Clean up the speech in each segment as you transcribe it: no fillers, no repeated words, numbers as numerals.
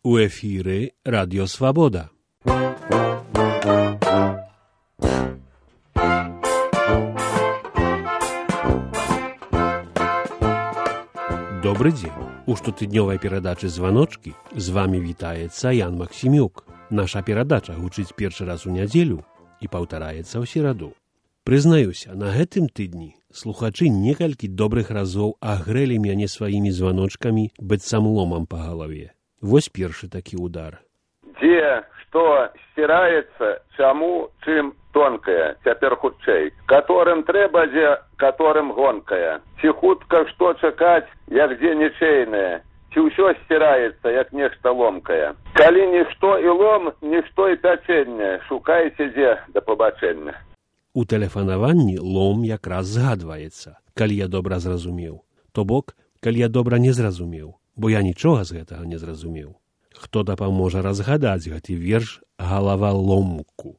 У эфіры Радіо Свабода. Добрый дзень. У штотыднёвай перадачы «Званочкі» з вами вітаецца Ян Максімюк. Наша перадача гучыць першы раз у нядзелю і паўтараецца ў сераду. Прызнаюся, на гэтым тыдні слухачы некалькі добрых разоў агрэлі мяне сваімі званочкамі быццам ломам па галаве. Вось першы такі удар. Дзе, што сціраецца, чаму, чым тонкая, цяпер хутчэй. Каторым трэба, дзе, каторым гонкая. Ці хутка што чакаць, як дзе нічэйнае. Ці ўсё сціраецца, як нешта ломкае. Калі нішто і лом, нішто і пячэнне, шукайце дзе да пабачэння. У тэлефанаванні лом якраз згадваецца, калі я добра зразумеў. То бок, калі я добра не зразумеў, бо я нічога з гэтага не зразумеў. Хто дапаможа разгадаць гэты верш «Галава ломку».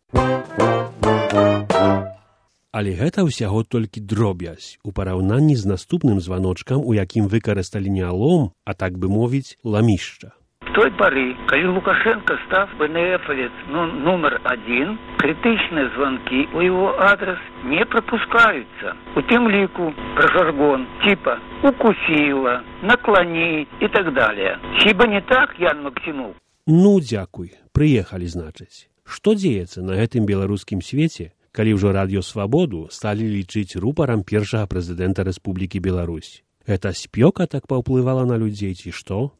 Але гэта ўсяго толькі дробязь у параўнанні з наступным званочкам, у якім выкарысталі не лом, а, так бы мовіць, ламішча. С той поры, когда Лукашенко став БНФовец номер 1, критичные звонки у его адрес не пропускаются. У тем лику про жаргон типа «укусила», «наклонить» и так далее. Хіба не так, Ян Максимук? Ну, дзякуй, прыехалі, значыць. Што дзеецца на гэтым беларускім свеце, калі ўжо Радіё Свабоду сталі лічыць рупарам першага прэзідэнта Рэспублікі Беларусь? Гэта спёка так паўплывала на людзей, ці што?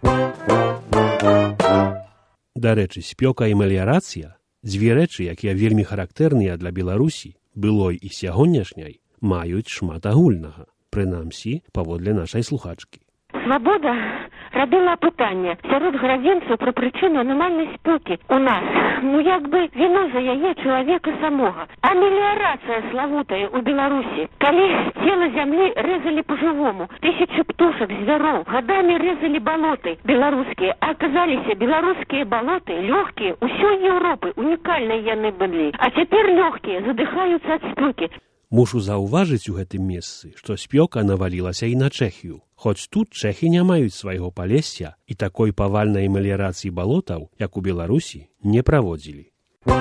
Дарэчы, спёка і меліярацыя, дзве рэчы, якія вельмі характэрныя для Беларусі, былой і сягонняшняй, маюць шмат агульнага, прынамсі, паводле нашай слухачкі. Свабода радила пытанне сярод градзенцаў пра прычыну анамальнай спёкі у нас. Ну, як бы віна за яе чалавека самога. А меліярацыя славутая у Беларусі. Калі цела зямлі рэзалі па-жывому, тысячы птушак, звяроў, гадамі рэзалі балоты беларускія, а аказаліся беларускія балоты лёгкія ўсёй Еўропы, унікальныя яны былі. А цяпер лёгкія задыхаюцца ад спёкі. Мушу заўважыць у гэтым месцы, што спёка навалілася і на Чэхію. Хоць тут чэхі не маюць свайго палесся і такой павальнай меліярацыі балотаў, як у Беларусі, не праводзілі.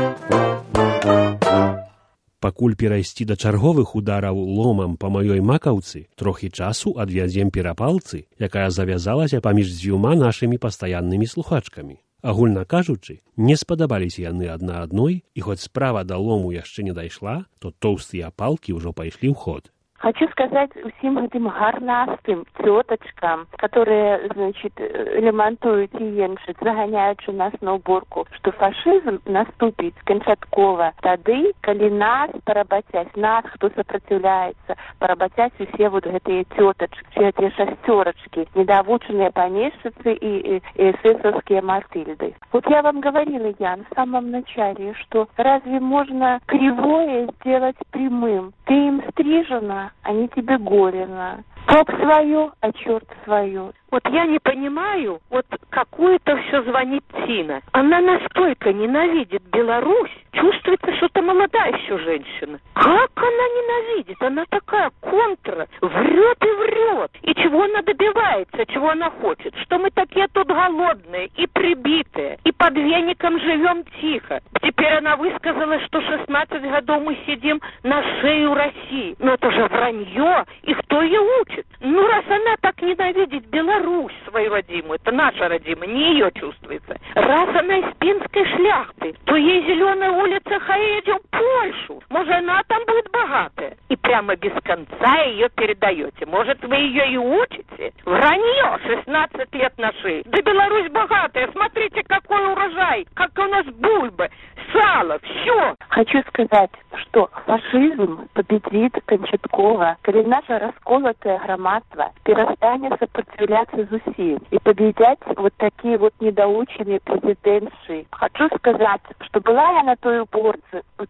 Пакуль перайсці да чарговых удараў ломам па маёй макаўцы, трохі часу адвядзем перапалцы, якая завязалася паміж дзвюма нашымі пастаяннымі слухачкамі. Агульна кажучы, не спадабаліся яны адна адной, і хоць справа да лому яшчэ не дайшла, то тоўстыя палкі ўжо пайшлі ў ход. Хочу сказать всем этим гарнастым теточкам, которые, значит, ремонтуют и еншит, загоняючи нас на уборку, что фашизм наступит кончаткова тады, коли нас поработясь, нас, кто сопротивляется, поработясь все вот эти теточки, эти шестерочки, недообученные помещицы и эсэсовские Матильды. Вот я вам говорила, Ян, в самом начале, что разве можно кривое сделать прямым? Ты им стрижена, они тебе горено. Поп свое, а черт свое. Вот я не понимаю, вот какую-то все звонит Тина. Она настолько ненавидит Беларусь, чувствуется, что это молодая еще женщина. Как она ненавидит? Она такая контра, врет и врет. И чего она добивается, чего она хочет? Что мы такие тут голодные и прибитые, и под веником живем тихо. Теперь она высказала, что 16 годов мы сидим на шее у России. Но это же вранье, и кто ее учит? Ну, раз она так ненавидит Беларусь свою родимую, это наша родимая, не ее чувствуется. Раз она из пинской шляхты, то ей зеленая улица, хай едем в Польшу. Может, она там будет богатая. И прямо без конца ее передаете. Может, вы ее и учите? Вранье, 16 лет на шее. Да Беларусь богатая, смотрите, какой урожай, как у нас бульбы, сало, все. Хочу сказать, что фашизм победит кончаткова, коли наше расколотое громадство перестанет сопротивляться зусиль и победять вот такие вот недоученные президентши. Хочу сказать, что была я на той уборце в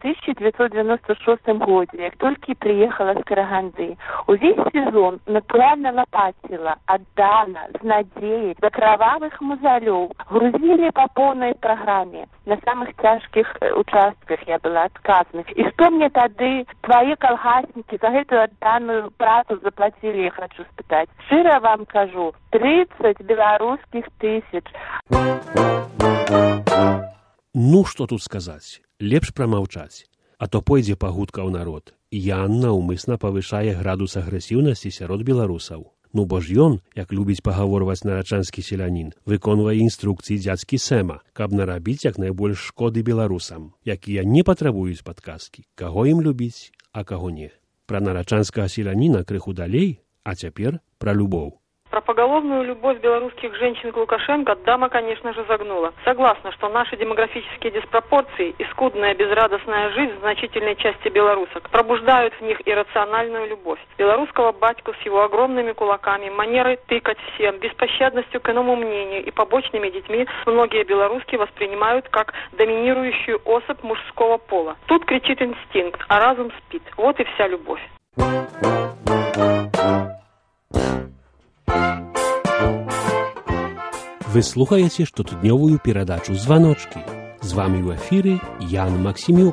1996 году, як только приехала с Караганды. Увесь сезон натурально лопатила, отдана, с надеей, до кровавых мозолев. Грузили по полной программе. На самых тяжких участках я была стала адказнай. І што мне тады твае калгаснікі за гэтую адданую працу заплацілі, я хочу спытаць. Шчыра вам кажу, 30 беларускіх тысяч. Ну, што тут сказаць? Лепш прамаўчаць, а то пойдзе пагутка ў народ. Ян наўмысна павышае градус агрэсіўнасці сярод беларусаў. Ну, бо ж ён, як любіць пагаворваць нарачанскі селянін, выконвае інструкцыі дзядзькі Сэма, каб нарабіць як найбольш шкоды беларусам, якія не патрабуюць падказкі, каго ім любіць, а каго не. Пра нарачанскага селяніна крыху далей, а цяпер пра любоў. Про поголовную любовь белорусских женщин к Лукашенко дама, конечно же, загнула. Согласна, что наши демографические диспропорции и скудная безрадостная жизнь значительной части белорусок пробуждают в них иррациональную любовь. Белорусского батьку с его огромными кулаками, манерой тыкать всем, беспощадностью к иному мнению и побочными детьми многие белоруски воспринимают как доминирующую особь мужского пола. Тут кричит инстинкт, а разум спит. Вот и вся любовь. Вы слухаеце штотыднёвую перадачу «Званочкі». З вами ў эфіры Ян Максімюк.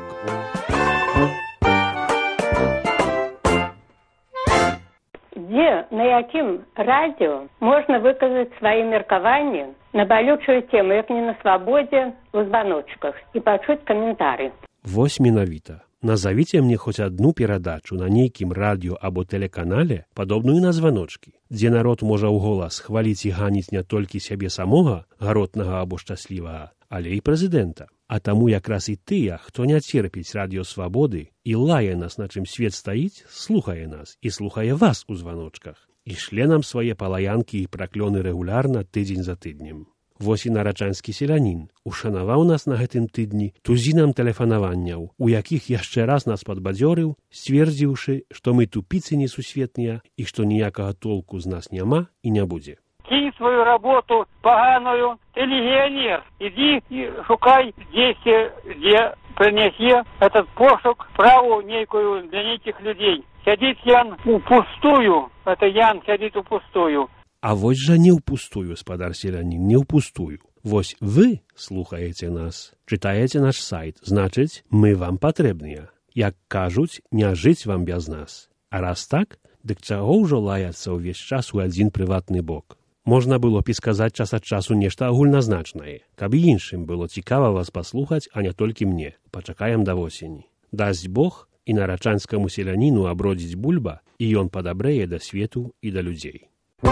Дзе, на якім радіо можна выказаць свае меркаванні на балючую тему, як не на свабодзе, у званочках, і пачуць каментары? Вось менавіта. Назовіце мне хоць адну перадачу на нейкім радыё або тэлеканале, падобную на «Званочкі», дзе народ можа ў голас хваліць і ганіць не толькі сябе самога, гаротнага або шчаслівага, але і прэзідэнта. А таму якраз і тыя, хто не церпіць радыё свабоды і лае нас, на чым свет стаіць, слухае нас і слухае вас у «Званочках». І шле нам свае палаянкі і праклёны рэгулярна тыдзень за тыднем. Вось і нарачанскі селянін ушанаваў нас на гэтым тыдні тузінам тэлефанаванняў, у якіх яшчэ раз нас падбадзёрыў, сцвердзіўшы, што мы тупіцы несусветныя і што ніякага толку з нас няма і не будзе. Кинь свою работу поганую, ты легионер, иди и шукай действие, где принеси этот пошук, праву некую для этих людей. Сядит Ян упустую, это Ян сядит упустую. А вось жа не ўпустую, спадар селянін, не ўпустую. Вось вы слухаеце нас, чытаеце наш сайт, значыць, мы вам патрэбныя. Як кажуць, не жыць вам без нас. А раз так, дык чаго ўжо лаяцца ўвесь час у адзін прыватны бок? Можна было б і сказаць час ад часу нешта агульназначнае, каб і іншым было цікава вас паслухаць, а не толькі мне. Пачакаем да восені. Дасць Бог, і нарачанскаму селяніну абродзіць бульба, і ён падабрэе да свету і да людзей.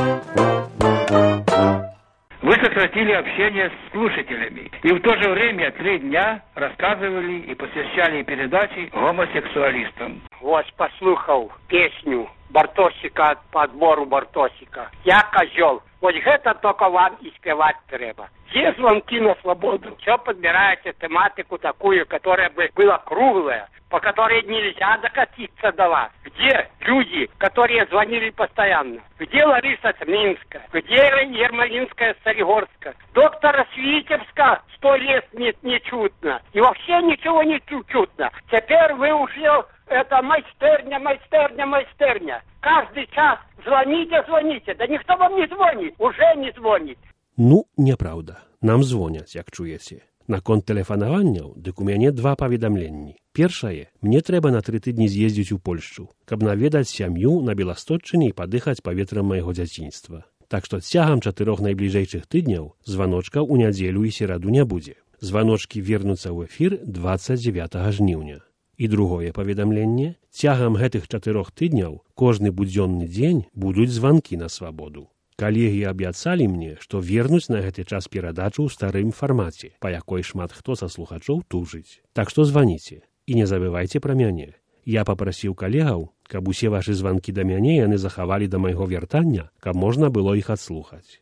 Вы сократили общение с слушателями и в то же время 3 дня рассказывали и посвящали передачи гомосексуалистам. Вот послухал песню Бартосика, подбору Бартосика. Я козел. Вот это только вам и спевать треба. Все звонки на свободу. Все подбираете тематику такую, которая бы была круглая, по которой нельзя докатиться до вас. Где люди, которые звонили постоянно? Где Лариса Минская? Где Ермолинская Солигорска? Доктора Свитевска 100 лет не чутно. И вообще ничего не чутно. Теперь вы ушли, это майстерня. Каждый час звоните. Да никто вам не звонит. Уже не звонит. Ну, няправда. Нам звоняць, як чуеце. Наконт тэлефанаванняў, дык у мяне 2 паведамленні. Першае, мне трэба на 3 тыдні з'ездзіць у Польшчу, каб наведаць сям'ю на Беласточчыне і падыхаць паветрам майго дзяцінства. Так што цягам 4 найбліжэйшых тыдняў званочка ў нядзелю і сераду не будзе. Званочкі вернуцца ў эфір 29 жніўня. І другое паведамленне, цягам гэтых 4 тыдняў кожны будзённы дзень будуць званкі на свабоду. Калегі абяцалі мне, што вернуць на гэты час перадачу ў старым фармаце, па якой шмат хто са слухачоў тужыць. Так што званіце і не забывайце пра мяне. Я папрасіў калегаў, каб усе вашы званкі да мяне яны захавалі да майго вяртання, каб можна было іх адслухаць.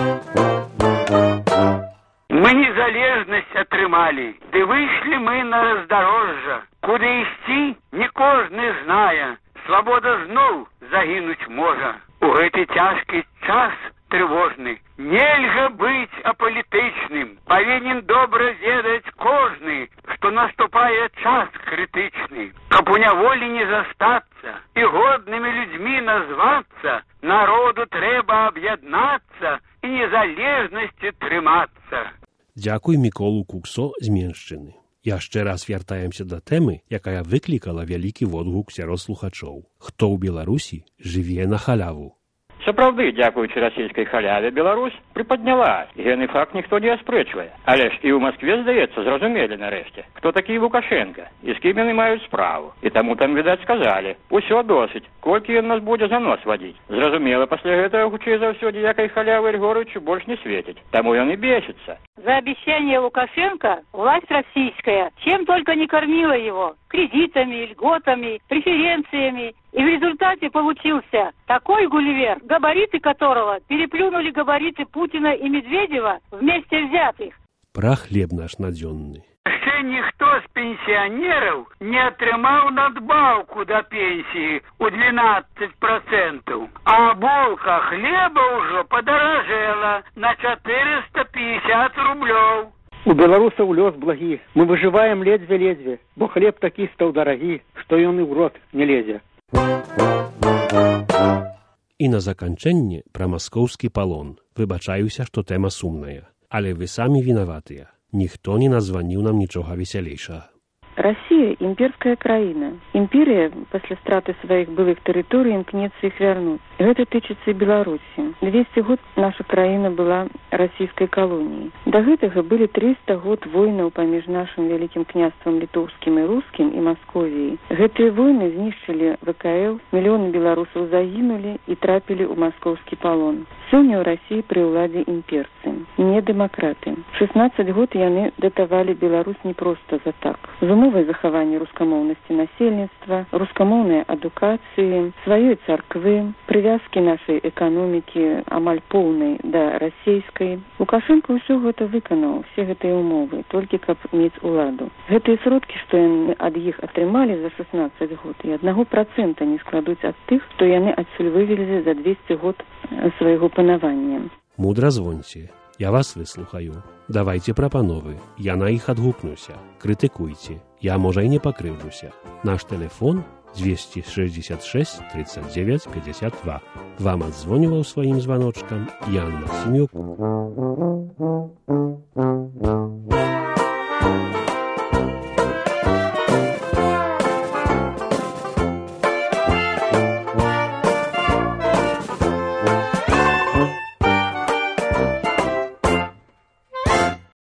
Мы незалежнасць атрымалі, ды выйшлі мы на раздарожжа. Куды ісці, не кожны знае. Свабода зноў загінуць можа. У гэты цяжкі час трывожны. Нельга быць апалітычным. Павінен добра ведаць кожны, што наступае час крытычны. Каб у няволі не застацца і годнымі людзьмі назвацца, народу трэба аб'яднацца і незалежнасці трымацца. Дзякуй Міколу Куксо з Меншчыны. Яшчэ раз вяртаемся да тэмы, якая выклікала вялікі водгук сярод слухачоў. Хто ў Беларусі жыве на халяву? Сапраўды, дзякуючы расійскай халяве, Беларусь прыпадняла, і гэны факт ніхто не аспрэчвае. Але ж і ў Маскве, здаецца, зразумелі нарэшце, хто такі Лукашенка і з кім яны маюць справу. І таму там, відаць, сказалі, усё досыць, колькі ён нас будзе за нос вадзіць. Зразумела, пасля гэтага, хутчэй за ўсё, ніякай халявы Ільгорычу больш не светіць. Таму ён і бесіцца. За обещание Лукашенко власть российская чем только не кормила его. Кредитами, льготами, преференциями. И в результате получился такой Гулливер, габариты которого переплюнули габариты Путина и Медведева вместе взятых. Пра хлеб наш надзённы. Яшчэ ніхто з пенсіянераў не атрымаў надбаўку да пенсіі ў 12%, а булка хлеба ўжо падаражэла на 450 рублёў. У беларусаў лёс благі. Мы выжываем ледзьве-ледзьве, бо хлеб такі стаў дарагі, што ён і ў рот не лезе. І на заканчэнне пра маскоўскі палон. Выбачаюся, што тэма сумная. Але вы самі вінаватыя. Ніхто не названіў нам нічога весялейшага. Россия – имперская краина. Империя после страты своих былых территорий имкнется их вернуть. Это тычется и Беларуси. 200 год наша краина была российской колонией. До гэтага были 300 год войнаў паміж нашим великим княством литовским и русским и Московией. Гэтыя войны знішчылі ВКЛ, миллионы белорусов загинули и трапили у московский полон. Сёння ў России при ўладзе имперцы, не демократы. 16 год яны датавалі Беларусь не просто за так. З умовай захавання рускамоўнасці насельніцтва, рускамоўнай адукацыі, сваёй царквы, прывязкі нашай эканомікі амаль поўнай да расійскай. Лукашенко ўсё гэта выканаў, все гэтыя умовы, толькі каб мець уладу. Гэтыя сродкі, што яны ад іх атрымалі за 16 год, і 1% не складуць ад тых, што яны адсюль вывезлі за 200 год свайго панавання. Мудра звоньце. Я вас выслухаю. Давайте прапановы. Я на іх адгукнуся. Крытыкуйце. Я, можа, і не пакрыўдуся. Наш тэлефон 266 39 52. Вам адзвоніваў сваім званочкам Ян Максімюк.